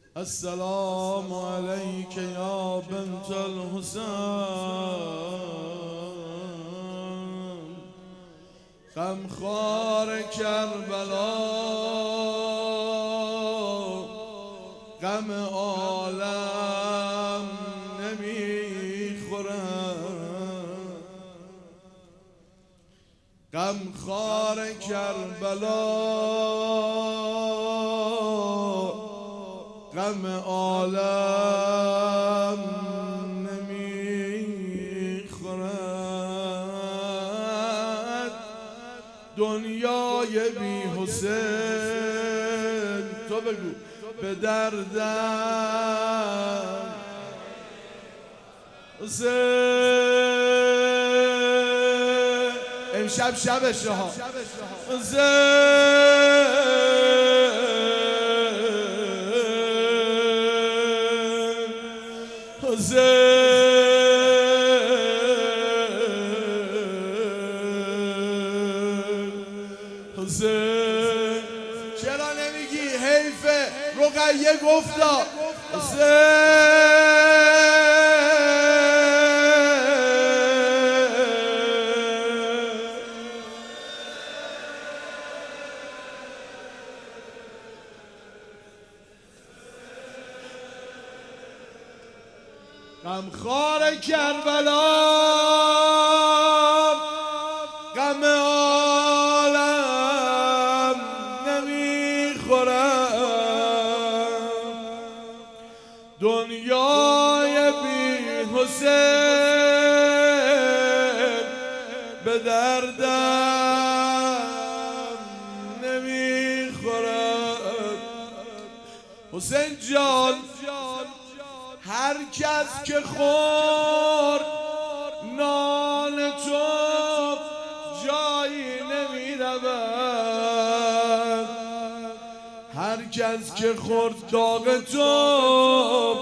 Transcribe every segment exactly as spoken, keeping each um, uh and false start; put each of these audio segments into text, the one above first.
السلام عليك يا بنت الحسين غم خوار کربلا غم عالم نمیخورم غم خوار کربلا غم عالم نمیخورد دنیای بی حسین تو بگو به دردم حسین امشب شبشه ها حسین حسین چرا نمیگی حیفه رقیه گفتا حسین غمخوار کربلا غم عالم نمیخورم دنیای بی حسین به دردم نمیخورد حسین جان هر کس که خورد نان تو جایی نمی رود هر کس که خورد داغ تو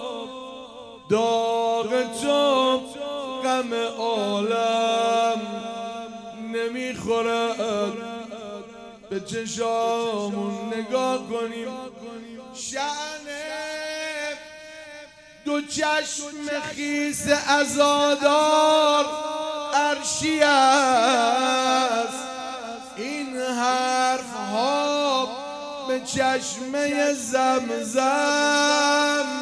داغ تو غم عالم نمی خورد به چشامون نگاه کنیم شأن دو چشم خیس عزادار عرشی است این حرف ها به چشمه زمزم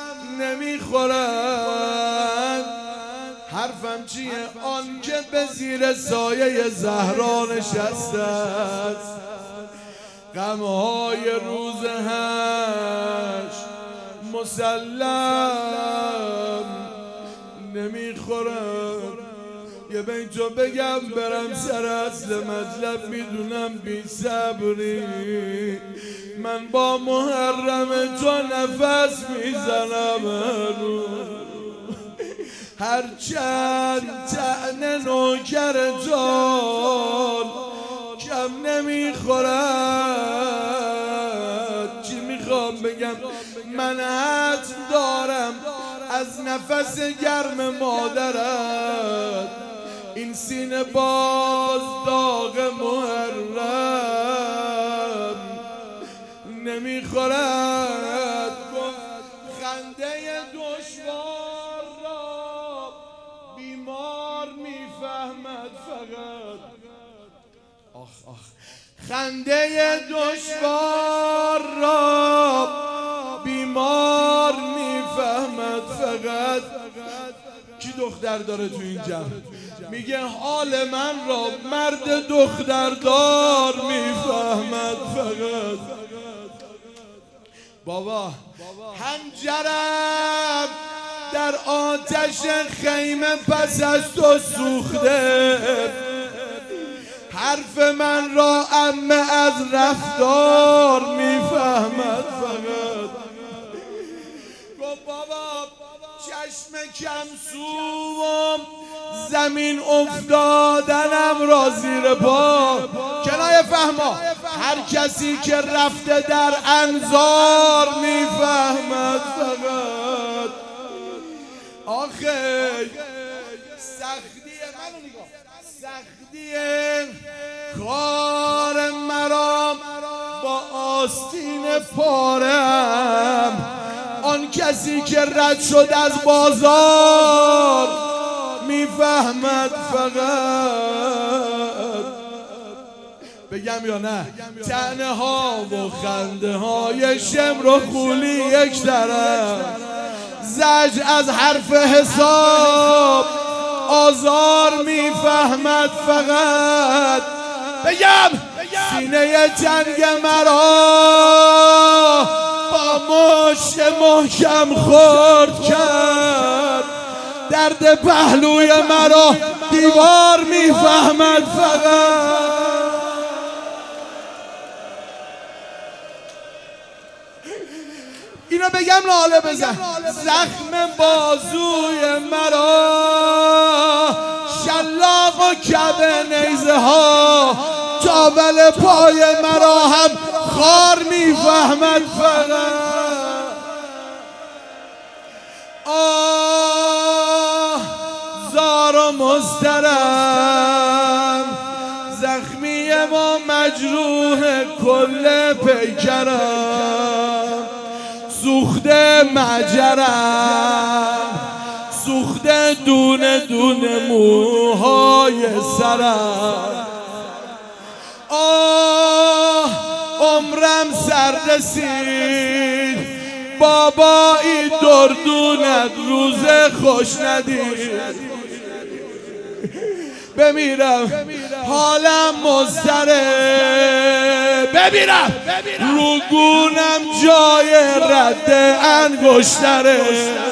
نمیخورد حرفم چیه آن که به زیر سایه زهرا نشسته است غمهای روز هشت مسلم نمیخورم یه بیتو بگم برم سر اصل مطلب میدونم بی صبری من با محرم تو نفس میزنم هرچند طعنه نوکر جان کم نمیخورد چی میخوام بگم من حتم دارم از نفس گرم مادرت این سینه باز داغ محرم نمیخورد خنده دشوار را بیمار میفهمد فقط آخ آخ خنده دشوار را بیمار میفهمد فقط کی دختر داره تو این جمع میگه حال من را مرد دختردار میفهمد فقط بابا هنجرم در آتش خیمه پس از تو سوخته حرف من را عمه از رفتار میفهمد فقط گفت بابا چشم کم سوم زمین افتادنم را زیر پا کنایه فهما هر کسی که رفته در انظار میفهمد فقط آخه سختیه منو نگاه سختیه کار مرا با آستین پارم کسی که رد شد از بازار میفهمد فقط. بگم یا نه؟ طعنه ها و خنده های شمر و خولی یک طرف، زجر از حرف حساب، آزار میفهمد فقط. بگم سینه جنگ مرا با مشت محکم خورد کرد، درد پهلوی مرا دیوار میفهمد فقط. اینو بگم ناله بزن. زخم بازوی مرا، شلاق و کب نیزه ها، تاول پای مرا هم خار میفهمد فقط. آه زار و مضطرم، زخمی و مجروح کل پیکرم، سوخته مجرم، سوخته دونه دونه موهای سرم. آه عمرم سر رسید، بابایی دردونت روز خوش ندید. بمیرم حالم مضطرب، بمیرم رو گونم جای رد انگشتره.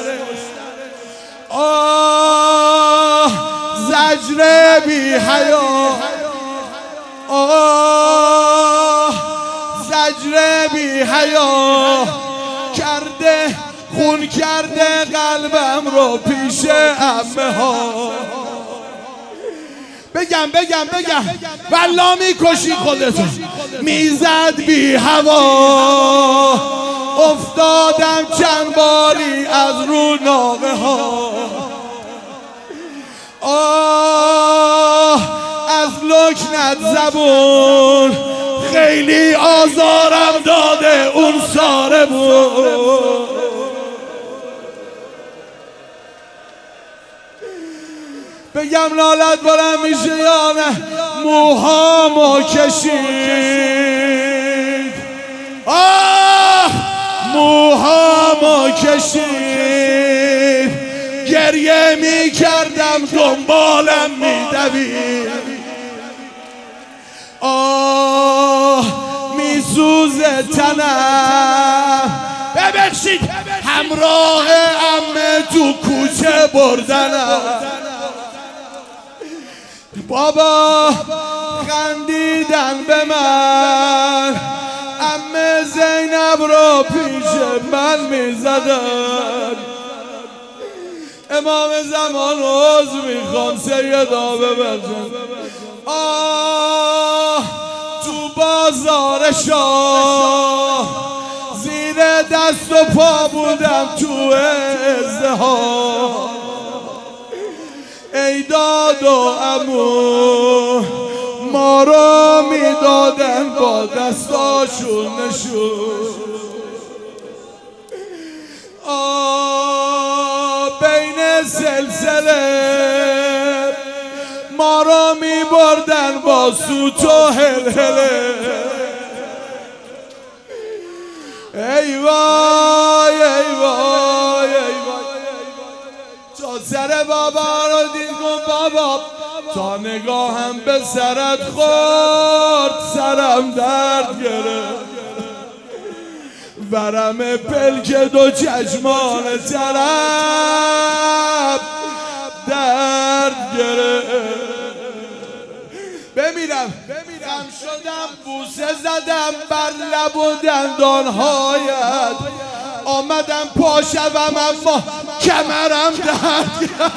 آه زجر بی حیا، آه زجر بی حیا، کرده خون کرده قلبم رو پیش عمه ها. بگم بگم بگم والله میکشی خودتون. میزد بی هوا، افتادم چند باری از رو ناقه ها. آه از لکنت زبون خیلی آزارم داده اون ساره بود. بگم نالت بلند میشه یا نه؟ موهامو کشید، آه موهامو کشید، گریه میکردم دنبالم میدوید. آه میسوزه تنم، ببخشید همراه عمه تو کوچه بردنم. بابا خندیدن به من، عمه زینب رو پیش من میزدن. امام زمان عوض میخوام سیدا ببخشن. آه تو بازار شاه زیر دست و پا بودم تو ازدحام. ای داد و عمو ما رو میدادن با دستاشون نشون. آه بین سلسله ما رو میبردن با سوت و هلهله. ای وای ای وای ای وای، تا سر بابا رو دید گفت بابا تا نگاهم به سرت خورد سرم درد گرفت. ورم پلک دو چشمان طرف درد گرفت. بمیرم غم شدم بوسه زدم بر لب و دندانهایت، آمدم پا شوم اما کمرم درد گرفت.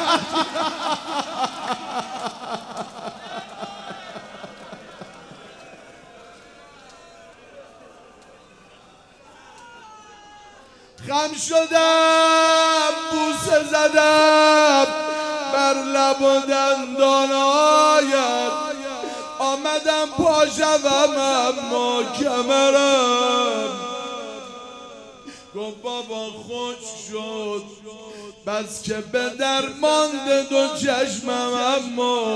غم شدم بوسه زدم بر لب و دندانهایت، آمدم پا شوم اما کمرم گفت بابا خوش شد بس که به در مانده دو چشمم، اما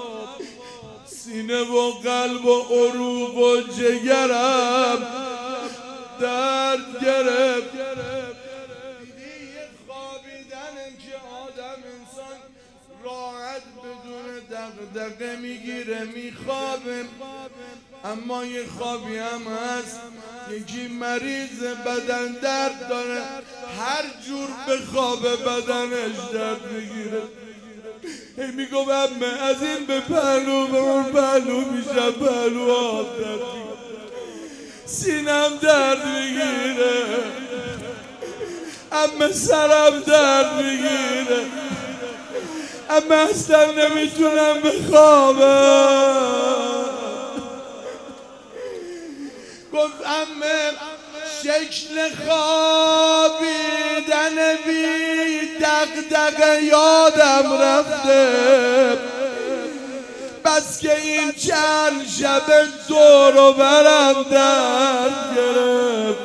سینه و قلب و عروق و جگرم درد گرفت. دیدی یه خوابیدنه که آدم انسان راحت بدون دغدغه میگیره میخوابه، اما یه خوابی هم هست یکی مریض بدن درد داره، هر جور به خواب بدنش درد میگیره. هی میگم امه از این به پهلو به اون پهلو میشه، پهلو آب درد میگیره، سینم درد میگیره، امه سرم درد میگیره، اما اصلا نمیتونم بخوابم. گفت امه شکل خوابیدن بی دغدغه یادم رفته، بس که این چند شب دور و برم درد گرفت.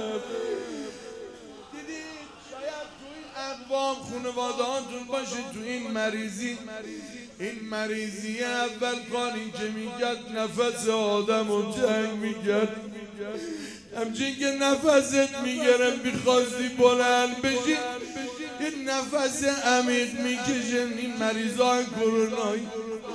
اقوام خانواده‌هاتون باشه تو این مریضی، این مریضی اول کاری که میگرد نفس آدم رو تنگ میگرد، همچین که نفست میگرم بیخواستی بلند بشی یه نفس عمیق میکشن. این مریضان کرونایی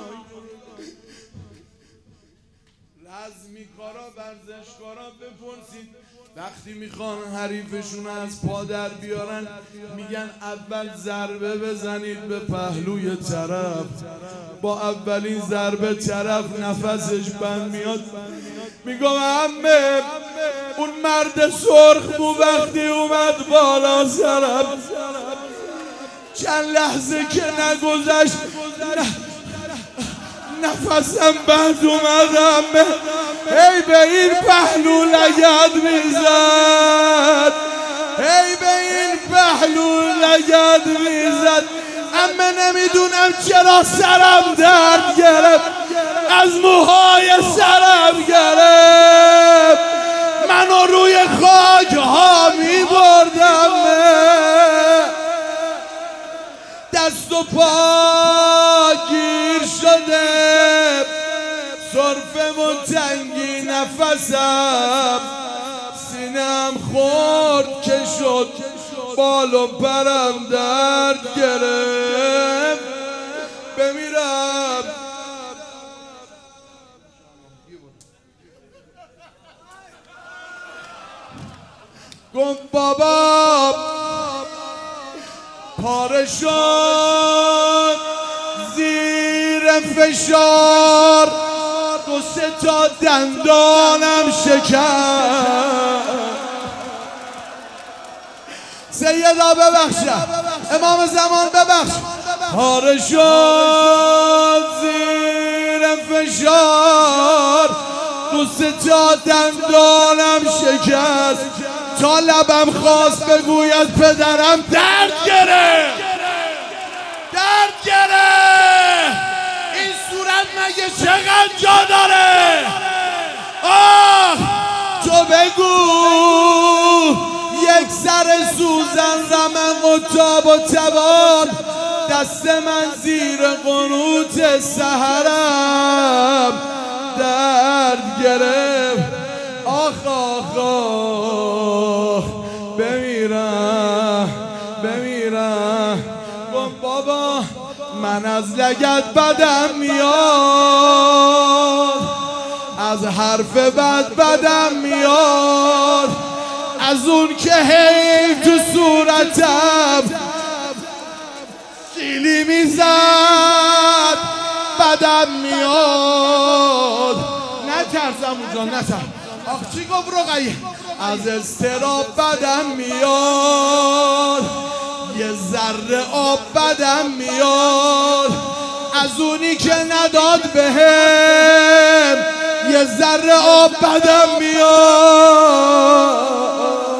رزمیکارا ورزشکارا بپرسید وقتی میخوان حریفشون از پا در بیارن میگن اول ضربه بزنید به پهلوی طرف، با اولین ضربه طرف نفسش بند میاد. میگم عمه اون مرد سرخ بو وقتی اومد بالا سرم، چند لحظه که نگذشت نفسم بند اومدم، هی به این پهلو لگد میزد، هی به این پهلو لگد میزد. اما نمیدونم چرا سرم درد گرفت، از موهای سرم گرفت، منو روی خاک ها میبردم، دست و پا گیر شده، سرفه و تنگی نفسم، سینم خورد که شد بال و پرم درد گرفت. بمیرم گفت بابا پاره شد زیر فشار، دو سه تا دندانم شکست. سیدا ببخشم، امام زمان ببخش. پاره شد زیر فشار، دو سه تا دندانم شکست، تا لبم خواست بگوید پدرم درد گرفت، درد گرفت. این صورت مگه چقدر جا داره؟ آه تو بگو یک سر سوزن رمق و تاب و توان، دست من زیر قنوت سحرم درد گرفت. آخ آخ آخ بمیرم بمیرم. بابا من از لگد بدم میاد، از حرف بد بدم میاد، از اون که هی تو صورتم سیلی میزد بدم میاد. نترسم اونجا نترسم. آخ چی گفت رقیه؟ از اضطراب بدم میاد، یه ذره آب بدم میاد، از اونی که نداد بهم یه ذره آب بدم میاد.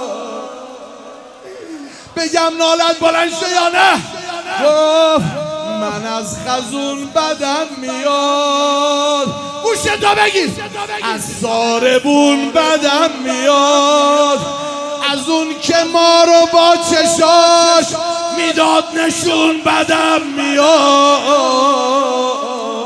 بگم نالت بلند شه یا نه؟ گفت من از خزون بدم میاد، گوشتو بگیر، از ساربون بدم میاد، از اون که ما رو با چشاش میداد نشون بدم میاد.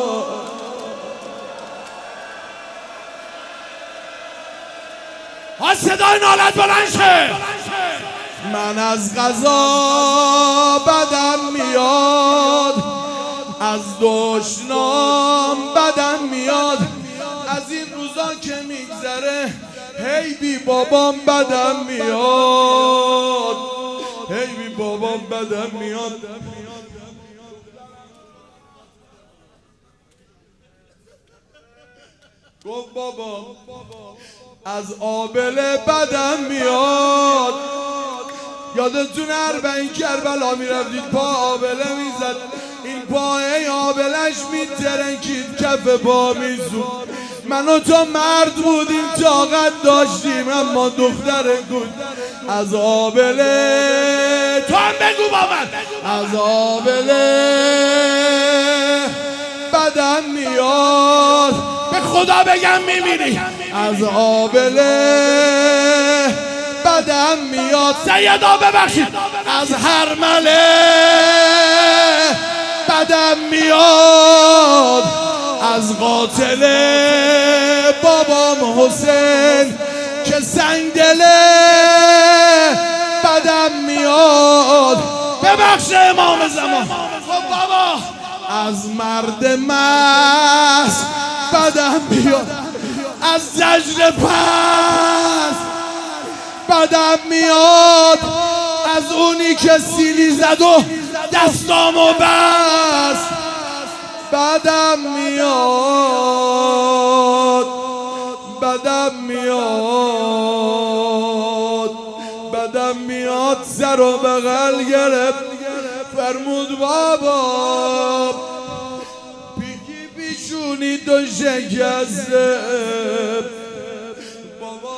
ها صدای نالت بلند شه. من از قضا بدم میاد، از دشنام بدم میاد، از این روزا که میگذره هی بی بابام بدم میاد، هی بی بابام بدم میاد. گفت بابا از آبله بدم میاد. یادتون اربعین کربلا میرفتید پا آبله میزد، این پای آبلش میترنکید کف پا میزود. من و تو مرد بودیم طاقت داشتیم، اما دختر بود از آبله. تو هم بگو بابا از آبله بدم میاد. به خدا بگم میمیری. از آبله بدم میاد. سیدا ببخشید. از هرمله بدم میاد. از قاتل بابام حسین که سنگ دله بدم میاد. ببخش امام زمان. خب بابا از مرد مست بدم میاد. از زجر پس بدم میاد. از اونی که سیلی زد و دستامو بست بدم میاد. بدم میاد. بدم میاد. سر و بغل گرفت فرمود بابا پیکی پیشونی تو شکسته. بابا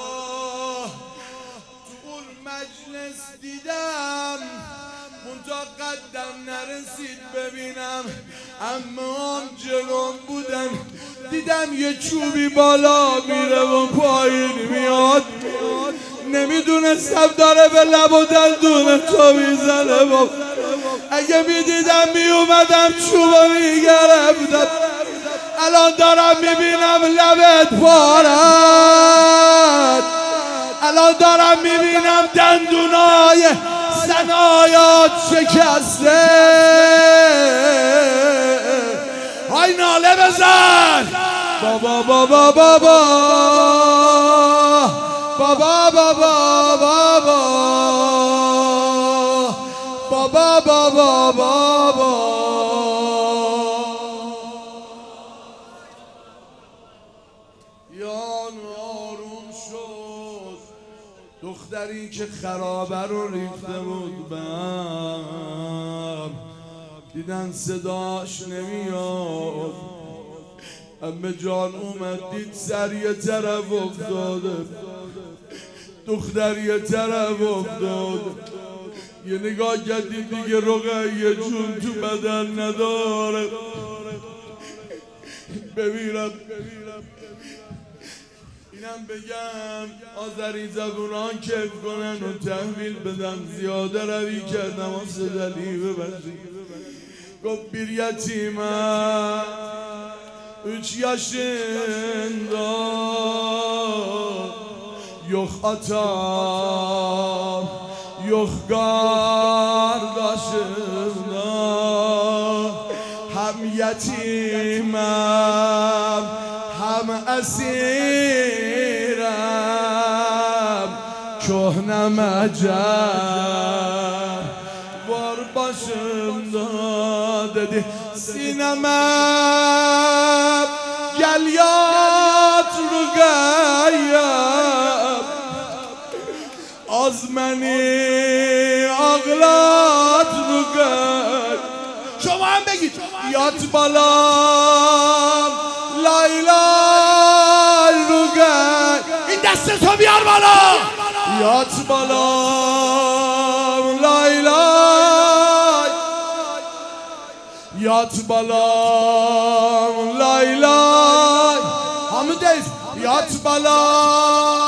تو اون مجلس دیدم منتا قدم نرسید ببینم، اما هم جلوم بودن دیدم یه چوبی بالا میره و پایین میاد. نمیدونستم داره به لب و دندون تو میزنه. بابا اگه میدیدم میومدم چوبا میگرفتم. الان دارم میبینم لبت پارد، الان دارم میبینم دندونای سنایات شکسته. های ناله بزن. بابا بابا بابا بابا بابا بابا بابا بابا بابا. یا نارون شد دختری که خرابه رو ریخته بود بهم، دیدن صداش نمیاد. امه جان اومد دید سر یه طرف افتاده، دختر یه طرف افتاده. یه نگاه کردید دیگه رقیه جون تو بدن نداره. ببینم اینم بگم آذری زبونان کیف کنن و تحویل بدن. زیاده روی کردم واسه دلی ببخشید. گفت بیر یتیمم üç yaşında yok atam yok kardeşimda, hem yetimem hem esirem, köhnem ecel var başımda dedi. Sineme gel yat rügayem, az beni ağlat rügayem. شما هم بگید. Yat balam lay lay rügayem. این دست تو بیار بالا. Yat balam lay lay. Yat balam lay lay. Hamıdayız. Yat balam